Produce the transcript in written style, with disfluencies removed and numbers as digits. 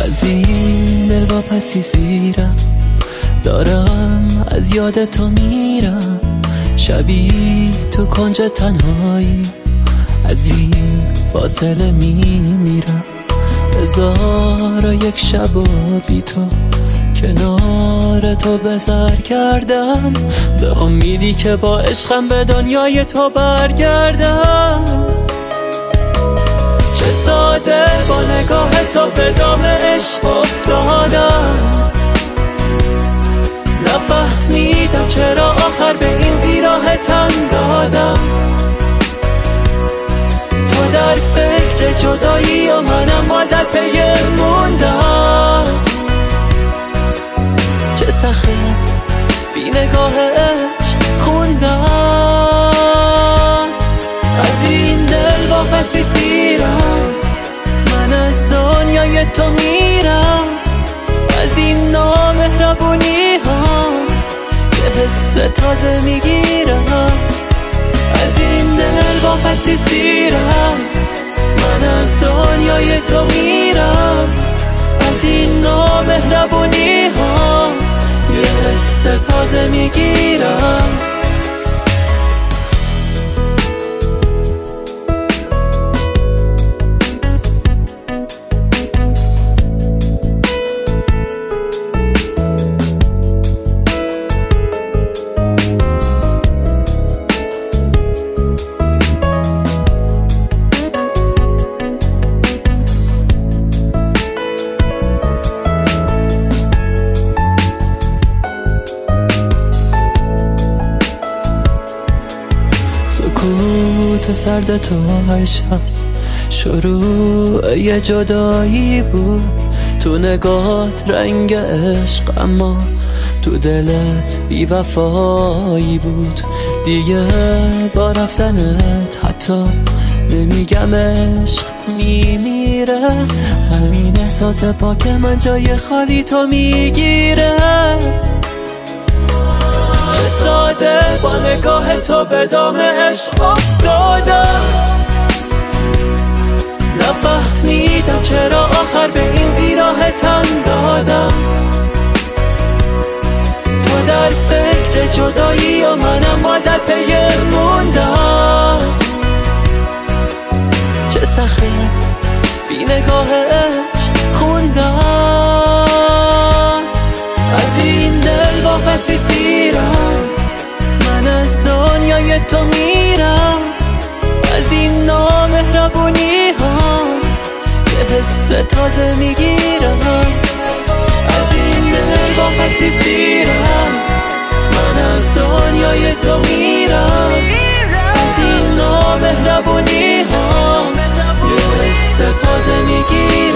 از این دل واپسی زیرم، دارم از یاد تو میرم. شبی تو کنج تنهایی از این فاصله میمیرم. هزار یک شب و بی تو کنار تو بسر کردم، به امیدی که با عشقم به دنیای تو برگردم. چه ساده با نگاه تو به دام عشق افتادم، نفهمیدم چرا آخر به این بیراه تن دادم. تو در فکر جدایی و منم مدت پی موندم. چه سخت بی نگاهش خوندم، از این دل واپسی سیرم. من از دنیای تو میرم، از این نامهربونی ها یه حس تازه میگیرم. از این دل واپسی سیرم، من از دنیای تو میرم، از این نامهربونی ها یه حس تازه میگیرم. سکوت سرد تو هر شب شروع یه جدایی بود. تو نگات رنگ عشق اما تو دلت بی وفایی بود. دیگه با رفتنت حتی نمیگم عشق میمیره، همین احساس پاک من جای خالی تو میگیره. چه ساده با نگاه تو به دام عشق افتادم، نفهمیدم چرا آخر به این بیراه تن دادم. تو در فکر جدایی و منم مدت پی موندم. چه سخت بی نگاهش خوندم، از این دل واپسی سیرم. من از دنیای تو میرم، از این نامهربونی ها یه حس تازه میگیرم. از این دل واپسی سیرم، من از دنیای تو میرم، از این نامهربونی ها یه حس تازه میگیرم.